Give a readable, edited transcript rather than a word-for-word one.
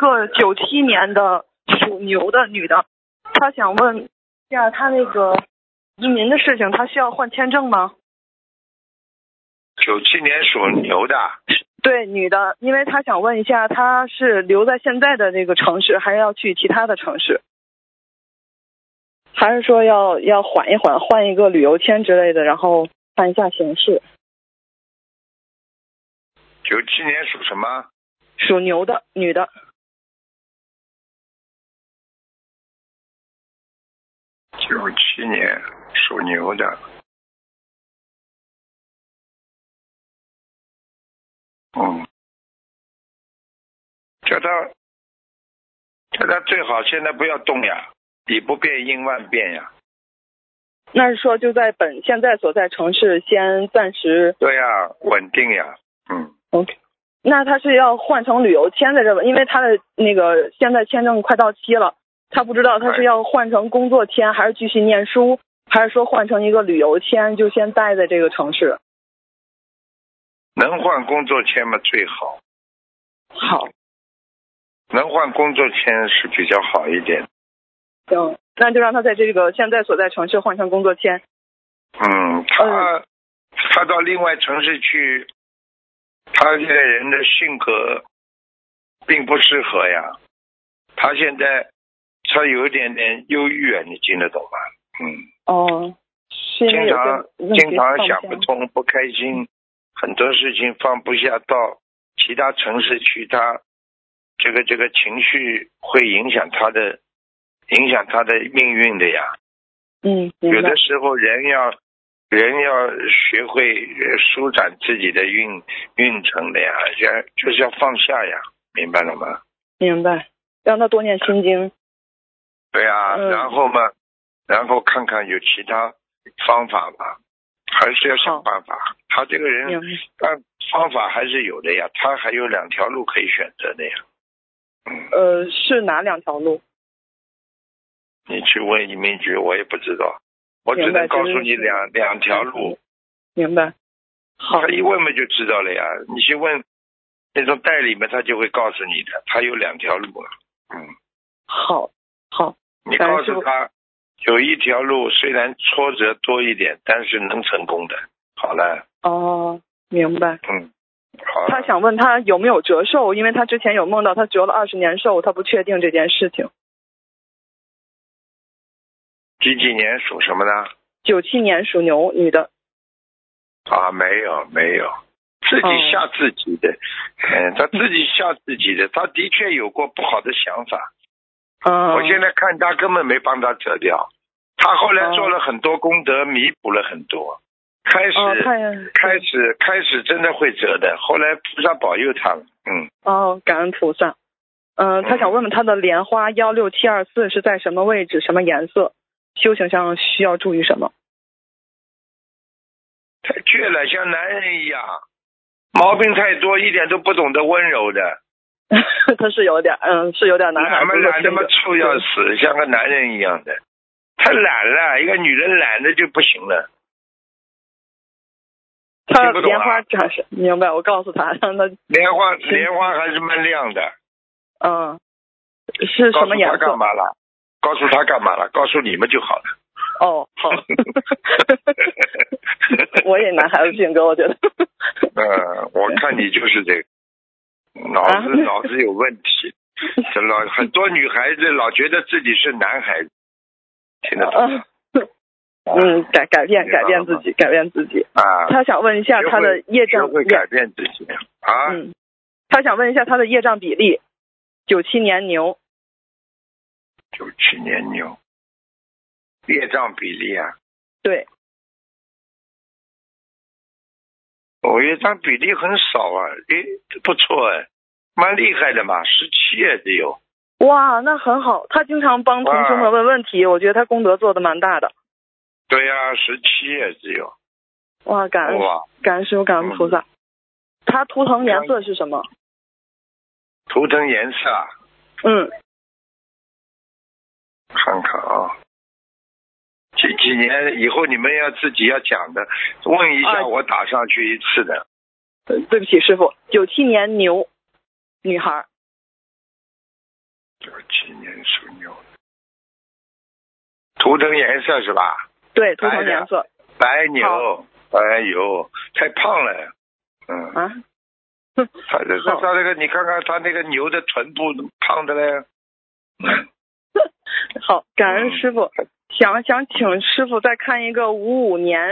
个97年的属牛的女的，她想问一下她那个移民的事情，她需要换签证吗 97年属牛的。 对，女的，因为她想问一下，她是留在现在的这个城市，还是要去其他的城市，还是说要缓一缓，换一个旅游签之类的，然后看一下形势。 97年属什么？ 属牛的女的。 97年属牛的。叫他最好现在不要动呀，以不变应万变呀。 那是说就在现在所在城市先暂时。 对呀，稳定呀。 OK， 那他是要换成旅游签的这个，因为他的那个现在签证快到期了，他不知道他是要换成工作签，还是继续念书，还是说换成一个旅游签，就先待在这个城市。 能换工作签嘛最好。 好。 能换工作签是比较好一点。 那就让他在这个现在所在城市换成工作签。 他到另外城市去，他这个人的性格并不适合呀。他现在他有一点点忧郁啊，你听得懂吗？经常想不通，不开心，很多事情放不下，到其他城市去，他这个情绪会影响他的命运的呀。有的时候人要学会舒展自己的运程的呀，就是要放下呀，明白了吗？ 明白，让他多念心经。 对啊，然后看看有其他方法吧，还是要想办法。他这个人方法还是有的呀，他还有2条路可以选择的呀。 是哪2条路？ 你去问移民局，我也不知道，我只能告诉你两条路。 明白。好， 他一问嘛就知道了呀。你去问那种代理嘛，他就会告诉你的，他有2条路了。 好。 你告诉他有1条路，虽然挫折多一点，但是能成功的。好了。 明白。 好。 他想问他有没有折寿，因为他之前有梦到他折了20年寿，他不确定这件事情。 几年属什么呢 ？97年属牛，女的。 没有，自己吓自己的。他自己吓自己的，他的确有过不好的想法。我现在看他根本没帮他折掉，他后来做了很多功德，弥补了很多。开始真的会折的，后来菩萨保佑他了。 感恩菩萨。他想问问他的莲花16724是在什么位置，什么颜色，修行上需要注意什么？ 太倔了，像男人一样，毛病太多，一点都不懂得温柔的。 他是有点男孩子。 懒得嘛臭要死，像个男人一样的。太懒了，一个女人懒的就不行了。 他莲花展示，明白？我告诉他，让他莲花还是蛮亮的。 是什么颜色？ 告诉他干嘛了？告诉你们就好了。 好。我也男孩子性格，我觉得。 我看你就是这个，脑子有问题。很多女孩子老觉得自己是男孩子，听得懂吗？ 改变自己。他想问一下他的业障。 会改变自己啊。 他想问一下他的业障比例。97年牛。 97年牛。业障比例啊？ 对。 业障比例很少啊。不错蛮厉害的嘛，17只有。 哇，那很好。他经常帮同学们问问题，我觉得他功德做得蛮大的。 对呀，17只有。 哇，感恩师父，感恩菩萨。他图腾颜色是什么？ 图腾颜色啊？看看啊。几年以后你们要自己要讲的，问一下我打上去一次的。 对不起师父，97年牛女孩。 97年属牛，图腾颜色是吧？ 对，图腾颜色。 白牛，哎呦，太胖了。 啊。 他那个，你看看他那个牛的臀部胖的嘞。 好，感恩师傅。想请师傅再看一个55年